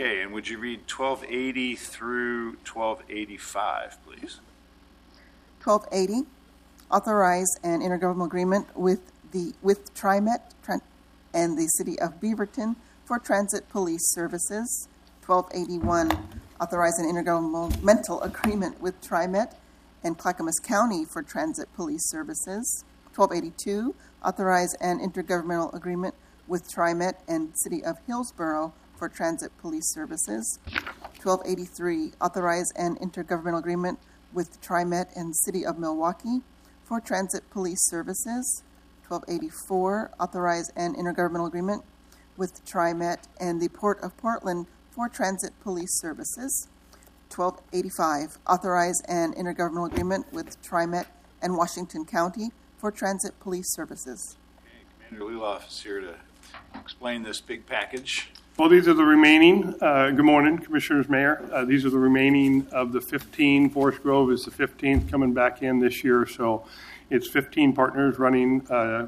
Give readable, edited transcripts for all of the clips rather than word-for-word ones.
Okay, and would you read 1280 through 1285, please? 1280, authorize an intergovernmental agreement with TriMet and the City of Beaverton for transit police services. 1281, authorize an intergovernmental agreement with TriMet and Clackamas County for transit police services. 1282, authorize an intergovernmental agreement with TriMet and City of Hillsborough for transit police services. 1283, authorize an intergovernmental agreement with TriMet and City of Milwaukee for transit police services. 1284, authorize an intergovernmental agreement with TriMet and the Port of Portland for transit police services. 1285, authorize an intergovernmental agreement with TriMet and Washington County for transit police services. Okay, Commander Luloff is here to explain this big package. Well, these are the remaining. Good morning, Commissioners, Mayor. These are the remaining of the 15. Forest Grove is the 15th coming back in this year. So it's 15 partners running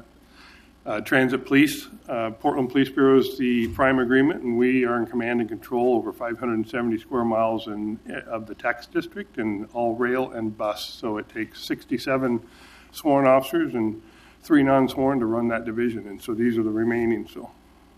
transit police. Portland Police Bureau is the prime agreement, and we are in command and control over 570 square miles of the tax district and all rail and bus. So it takes 67 sworn officers and 3 non-sworn to run that division. And so these are the remaining. So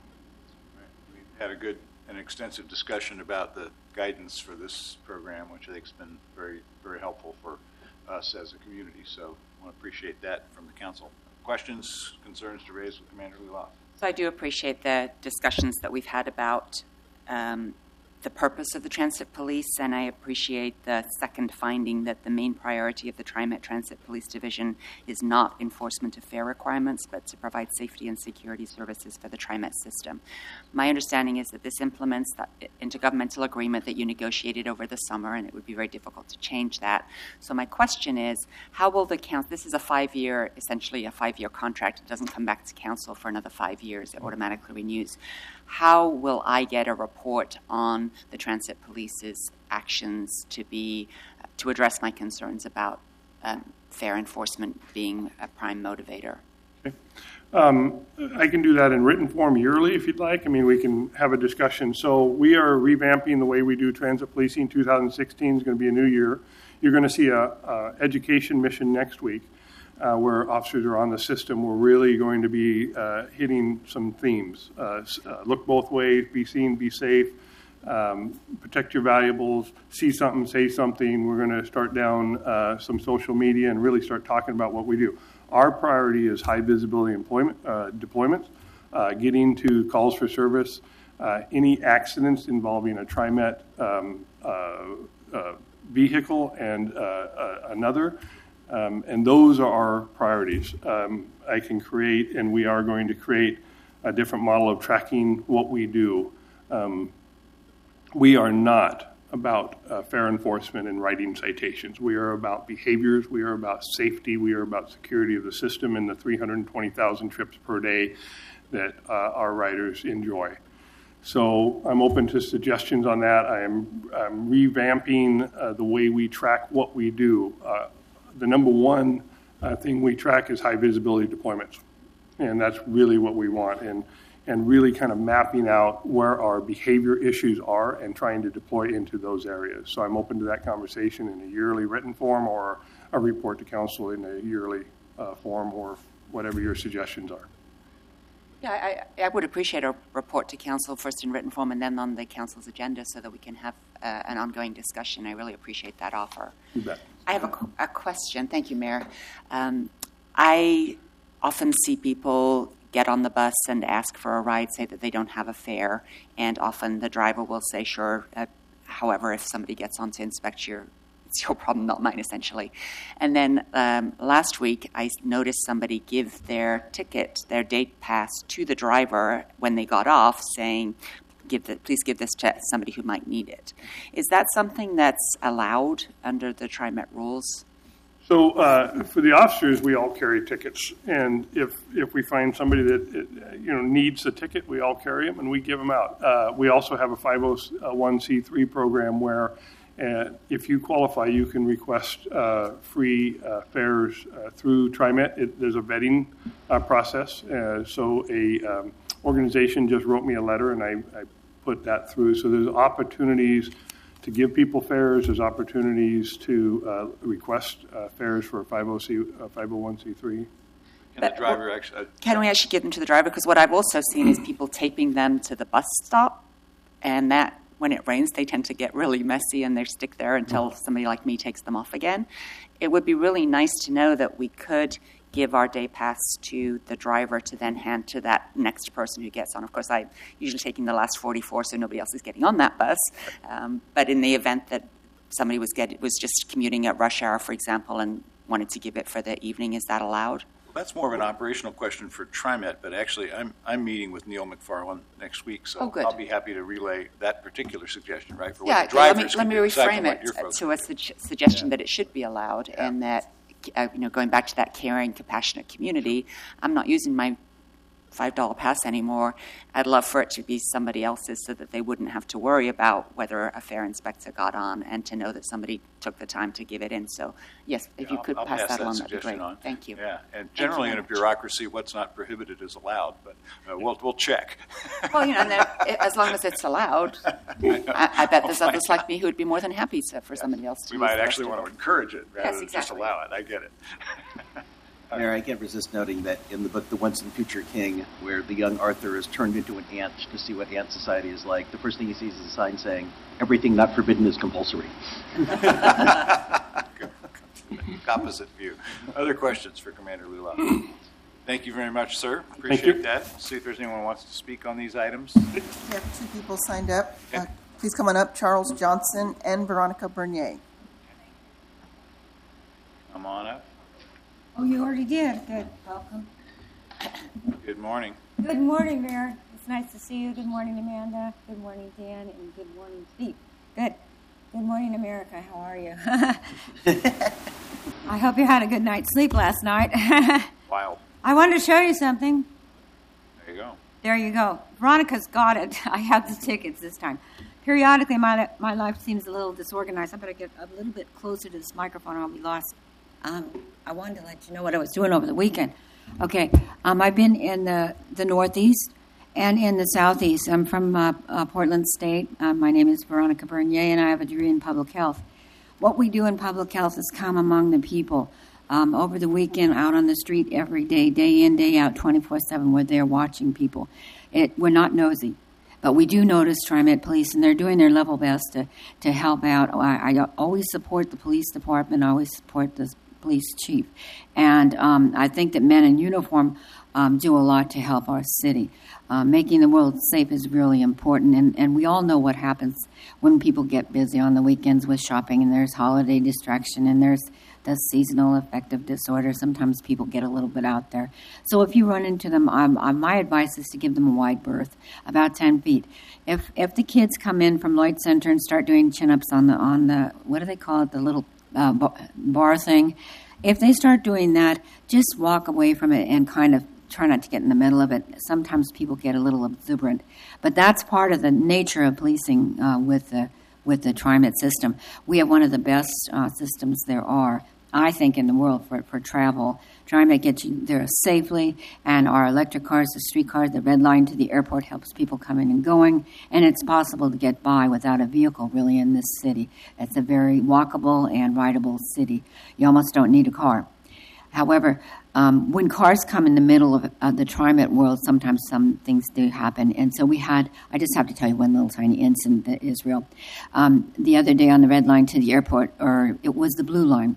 had a good and extensive discussion about the guidance for this program, which I think has been very, very helpful for us as a community. So I want to appreciate that from the council. Questions, concerns to raise with Commander Luloff? So I do appreciate the discussions that we've had about the purpose of the transit police, and I appreciate the second finding that the main priority of the TriMet Transit Police Division is not enforcement of fare requirements, but to provide safety and security services for the TriMet system. My understanding is that this implements that intergovernmental agreement that you negotiated over the summer, and it would be very difficult to change that. So my question is, how will the council, this is essentially a 5-year contract. It doesn't come back to council for another 5 years. It automatically renews. How will I get a report on the transit police's actions to address my concerns about fare enforcement being a prime motivator? Okay. I can do that in written form yearly if you'd like. I mean, we can have a discussion. So we are revamping the way we do transit policing. 2016 is going to be a new year. You're going to see a education mission next week. Where officers are on the system, we're really going to be hitting some themes. Look both ways, be seen, be safe, protect your valuables, see something, say something. We're going to start down some social media and really start talking about what we do. Our priority is high visibility deployments, getting to calls for service, any accidents involving a TriMet vehicle and another. And those are our priorities. I can create, and we are going to create, a different model of tracking what we do. We are not about fare enforcement and writing citations. We are about behaviors. We are about safety. We are about security of the system and the 320,000 trips per day that our riders enjoy. So I'm open to suggestions on that. I'm revamping the way we track what we do. The number one thing we track is high visibility deployments. And that's really what we want. And really kind of mapping out where our behavior issues are and trying to deploy into those areas. So I'm open to that conversation in a yearly written form or a report to council in a yearly form or whatever your suggestions are. Yeah, I would appreciate a report to council first in written form and then on the council's agenda so that we can have an ongoing discussion. I really appreciate that offer. You bet. I have a question. Thank you, Mayor. I often see people get on the bus and ask for a ride, say that they don't have a fare, and often the driver will say, sure. However, if somebody gets on to inspect it's your problem, not mine, essentially. And then last week, I noticed somebody give their ticket, their date pass, to the driver when they got off, saying, please give this to somebody who might need it. Is that something that's allowed under the TriMet rules? So for the officers, we all carry tickets, and if we find somebody that needs a ticket, we all carry them and we give them out. We also have a 501c3 program where if you qualify, you can request free fares through TriMet. There's a vetting process. So a organization just wrote me a letter, and I put that through. So there's opportunities to give people fares. There's opportunities to request fares for a 501c3. Can the driver actually? Can we actually give them to the driver? Because what I've also seen is people taping them to the bus stop, and that when it rains, they tend to get really messy and they stick there until somebody like me takes them off again. It would be really nice to know that we could give our day pass to the driver to then hand to that next person who gets on. Of course, I'm usually taking the last 44, so nobody else is getting on that bus. But in the event that somebody was just commuting at rush hour, for example, and wanted to give it for the evening, is that allowed? Well, that's more of an operational question for TriMet, but actually I'm meeting with Neil McFarland next week, so I'll be happy to relay that particular suggestion, right? For what the drivers let me can do, aside reframe from what it you're folks to a suggestion that it should be allowed, and that going back to that caring, compassionate community, I'm not using my $5 pass anymore. I'd love for it to be somebody else's so that they wouldn't have to worry about whether a fare inspector got on, and to know that somebody took the time to give it in. So, yes, if you could I'll pass that along, that'd be suggestion great. on. Thank you. Yeah, and generally in a bureaucracy, what's not prohibited is allowed, but we'll check. Well, and as long as it's allowed, I bet there's others like me who would be more than happy for somebody else to We use might theirs actually too. want to encourage it rather than just exactly. allow it. I get it. Mayor, I can't resist noting that in the book The Once and Future King, where the young Arthur is turned into an ant to see what ant society is like, the first thing he sees is a sign saying, "Everything not forbidden is compulsory." Opposite view. Other questions for Commander Lula? Thank you very much, sir. you. Appreciate that. See if there's anyone who wants to speak on these items. We have 2 people signed up. Okay. Please come on up, Charles Johnson and Veronica Bernier. Come on up. Oh, you already did. Good. Welcome. Good morning. Good morning, Mayor. It's nice to see you. Good morning, Amanda. Good morning, Dan. And good morning, Steve. Good. Good morning, America. How are you? I hope you had a good night's sleep last night. Wild. I wanted to show you something. There you go. There you go. Veronica's got it. I have the tickets this time. Periodically, my life seems a little disorganized. I better get a little bit closer to this microphone or I'll be lost. I wanted to let you know what I was doing over the weekend. Okay, I've been in the Northeast and in the Southeast. I'm from Portland State. My name is Veronica Bernier, and I have a degree in public health. What we do in public health is come among the people. Over the weekend, out on the street every day, day in, day out, 24/7, we're there watching people. We're not nosy, but we do notice TriMet Police, and they're doing their level best to help out. I always support the police department. I always support the police chief. And I think that men in uniform do a lot to help our city. Making the world safe is really important, and we all know what happens when people get busy on the weekends with shopping, and there's holiday distraction, and there's the seasonal affective disorder. Sometimes people get a little bit out there. So if you run into them, my advice is to give them a wide berth, about 10 feet. If the kids come in from Lloyd Center and start doing chin-ups on the what do they call it, the little bar thing, if they start doing that, just walk away from it and kind of try not to get in the middle of it. Sometimes people get a little exuberant, but that's part of the nature of policing with the TriMet system. We have one of the best systems there are, I think, in the world for travel. TriMet gets you there safely, and our electric cars, the streetcars, the red line to the airport helps people coming and going, and it's possible to get by without a vehicle, really, in this city. It's a very walkable and rideable city. You almost don't need a car. However, when cars come in the middle of the TriMet world, sometimes some things do happen. And so I just have to tell you one little tiny incident that is real. The other day on the red line to the airport, or it was the blue line,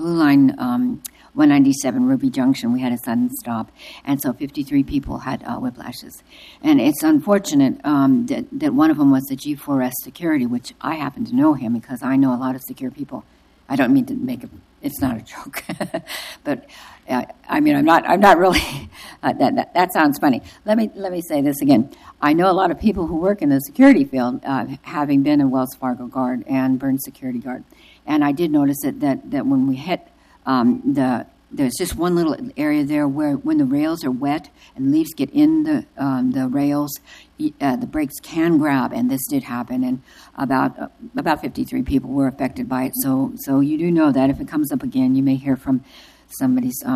197 Ruby Junction, we had a sudden stop. And so 53 people had whiplashes. And it's unfortunate that one of them was the G4S security, which I happen to know him because I know a lot of secure people. I don't mean to make it's not a joke, but I'm not really. That sounds funny. Let me say this again. I know a lot of people who work in the security field, having been a Wells Fargo guard and Burns security guard, and I did notice that when we hit there's just one little area there where when the rails are wet and leaves get in the rails, the brakes can grab, and this did happen, and about 53 people were affected by it. So you do know that if it comes up again, you may hear from somebody's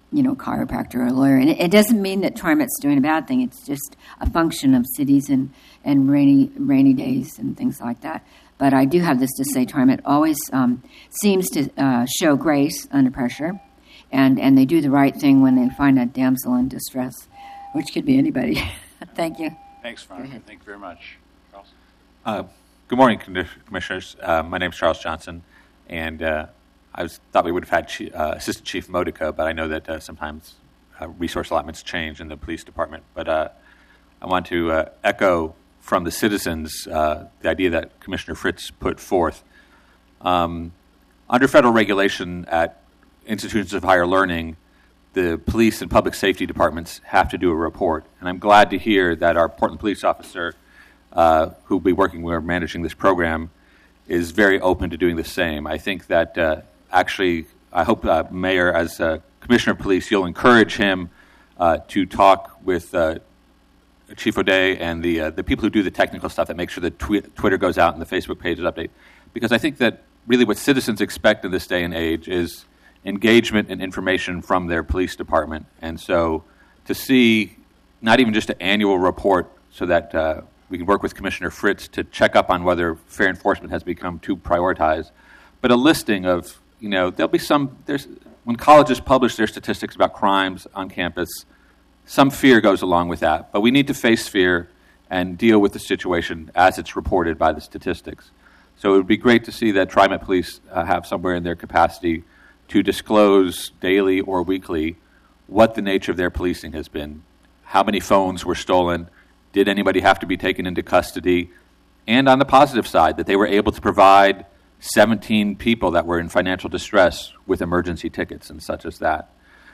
chiropractor or a lawyer. And it doesn't mean that TriMet's doing a bad thing. It's just a function of cities and rainy days and things like that. But I do have this to say, TriMet always seems to show grace under pressure, and they do the right thing when they find a damsel in distress, which could be anybody. Thank you. Thanks, Veronica. Thank you very much. Charles? Good morning, Commissioners. My name is Charles Johnson, and I thought we would have had Assistant Chief Modica, but I know that sometimes resource allotments change in the police department. But I want to echo from the citizens the idea that Commissioner Fritz put forth. Under federal regulation at institutions of higher learning, the police and public safety departments have to do a report. And I'm glad to hear that our Portland police officer, who will be working with managing this program, is very open to doing the same. I think that I hope, Mayor, as Commissioner of Police, you'll encourage him to talk with Chief O'Day and the people who do the technical stuff that make sure that Twitter goes out and the Facebook page is updated. Because I think that really what citizens expect in this day and age is engagement and information from their police department. And so to see not even just an annual report so that we can work with Commissioner Fritz to check up on whether fair enforcement has become too prioritized, but a listing of, there'll be when colleges publish their statistics about crimes on campus, some fear goes along with that. But we need to face fear and deal with the situation as it's reported by the statistics. So it would be great to see that TriMet Police have somewhere in their capacity to disclose daily or weekly what the nature of their policing has been. How many phones were stolen? Did anybody have to be taken into custody? And on the positive side, that they were able to provide 17 people that were in financial distress with emergency tickets and such as that.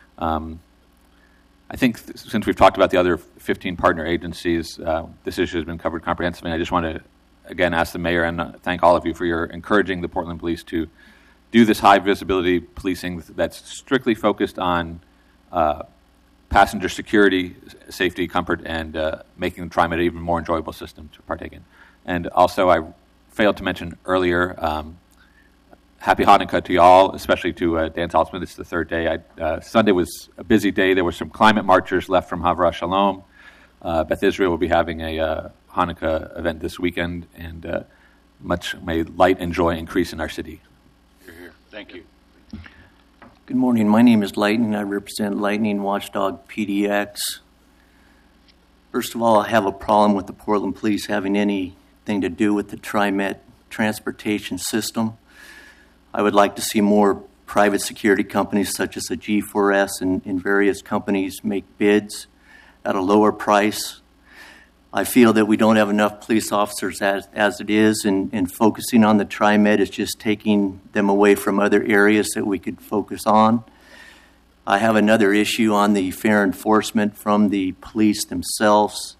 I think since we've talked about the other 15 partner agencies, this issue has been covered comprehensively. I just want to, again, ask the mayor and thank all of you for your encouraging the Portland Police to do this high visibility policing that's strictly focused on passenger security, safety, comfort, and making the TriMet an even more enjoyable system to partake in. And also, I failed to mention earlier, Happy Hanukkah to y'all, especially to Dan Saltzman. It's the third day. Sunday was a busy day. There were some climate marchers left from Havra Shalom. Beth Israel will be having a Hanukkah event this weekend, and may light and joy increase in our city. You're here. Thank you. Good morning. My name is Lightning. I represent Lightning Watchdog PDX. First of all, I have a problem with the Portland Police having anything to do with the TriMet transportation system. I would like to see more private security companies such as the G4S and various companies make bids at a lower price. I feel that we don't have enough police officers as it is, and focusing on the TriMet is just taking them away from other areas that we could focus on. I have another issue on the fair enforcement from the police themselves.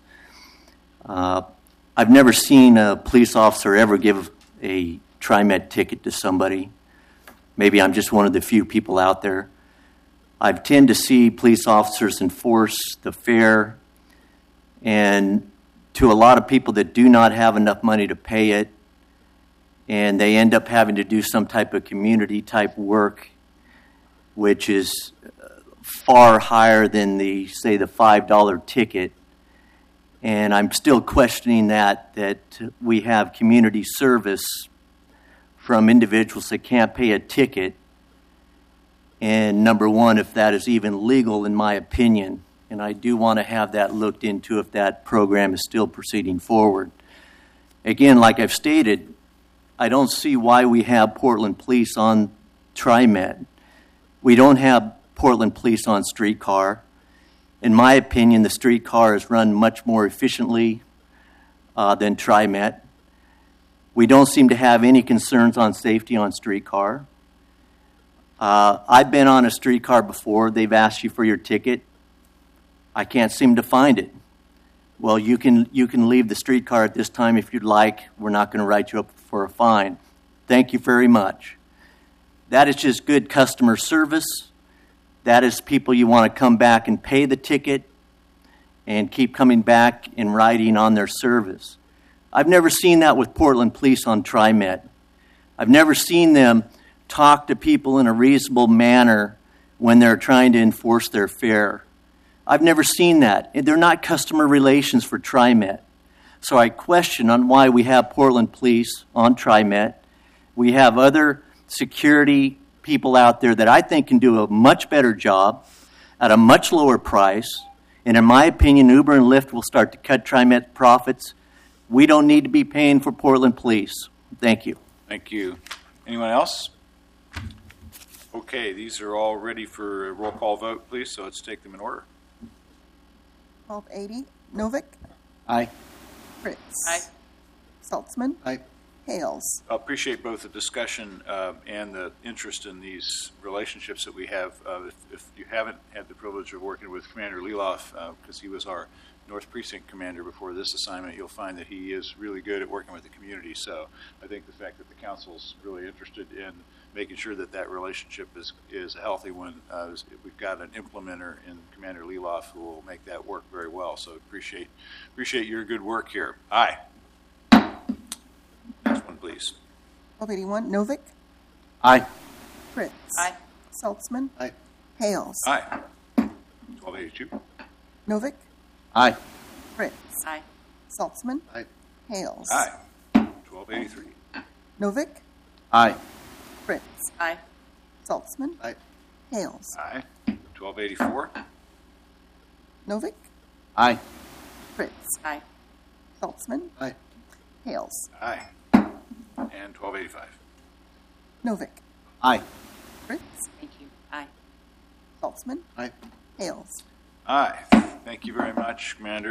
I've never seen a police officer ever give a TriMet ticket to somebody. Maybe I'm just one of the few people out there. I tend to see police officers enforce the fare, and to a lot of people that do not have enough money to pay it, and they end up having to do some type of community type work, which is far higher than the $5 ticket. And I'm still questioning that we have community service from individuals that can't pay a ticket. And number one, if that is even legal, in my opinion. And I do want to have that looked into if that program is still proceeding forward. Again, like I've stated, I don't see why we have Portland Police on TriMet. We don't have Portland Police on streetcar. In my opinion, the streetcar is run much more efficiently than TriMet. We don't seem to have any concerns on safety on streetcar. I've been on a streetcar before. They've asked you for your ticket. I can't seem to find it. Well, you can leave the streetcar at this time if you'd like. We're not going to write you up for a fine. Thank you very much. That is just good customer service. That is people you want to come back and pay the ticket and keep coming back and riding on their service. I've never seen that with Portland Police on TriMet. I've never seen them talk to people in a reasonable manner when they're trying to enforce their fare. I've never seen that. They're not customer relations for TriMet. So I question on why we have Portland Police on TriMet. We have other security people out there that I think can do a much better job at a much lower price. And in my opinion, Uber and Lyft will start to cut TriMet profits. We don't need to be paying for Portland Police. Thank you. Thank you. Anyone else? Okay, these are all ready for a roll call vote, please, so let's take them in order. 1280, Novick, Aye. Fritz. Aye. Saltzman. Aye. Hales. I appreciate both the discussion and the interest in these relationships that we have. If you haven't had the privilege of working with Commander Leloff, because he was our North Precinct commander before this assignment, you'll find that he is really good at working with the community. So I think the fact that the council's really interested in making sure that that relationship is a healthy one, we've got an implementer in Commander Leloff who will make that work very well. So appreciate your good work here. Aye. Next one, please. 1281, Novick, Aye. Fritz. Aye. Saltzman. Aye. Hales. Aye. 1282. Novick, Aye. Fritz. Aye. Saltzman. Aye. Hales. Aye. 1283. Novick, Aye. Fritz. Aye. Saltzman. Aye. Hales. Aye. 1284. Novick, Aye. Fritz. Aye. Saltzman. Aye. Hales. Aye. And 1285. Novick, Aye. Fritz. Thank you. Aye. Saltzman. Aye. Hales. Aye. Thank you very much, Commander.